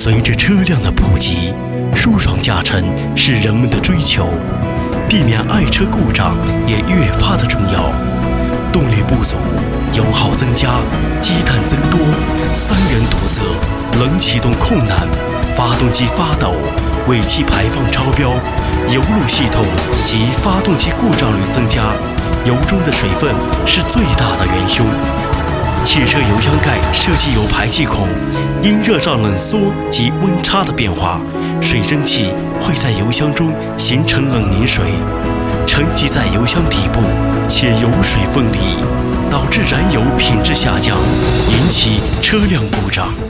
随着车辆的普及，舒爽驾乘是人们的追求，避免爱车故障也越发的重要。动力不足，油耗增加，积碳增多，三元堵塞，冷启动困难，发动机发抖，尾气排放超标，油路系统及发动机故障率增加，油中的水分是最大的元凶。汽车油箱盖设计有排气孔，因热胀冷缩及温差的变化，水蒸气会在油箱中形成冷凝水，沉积在油箱底部，且油水分离，导致燃油品质下降，引起车辆故障。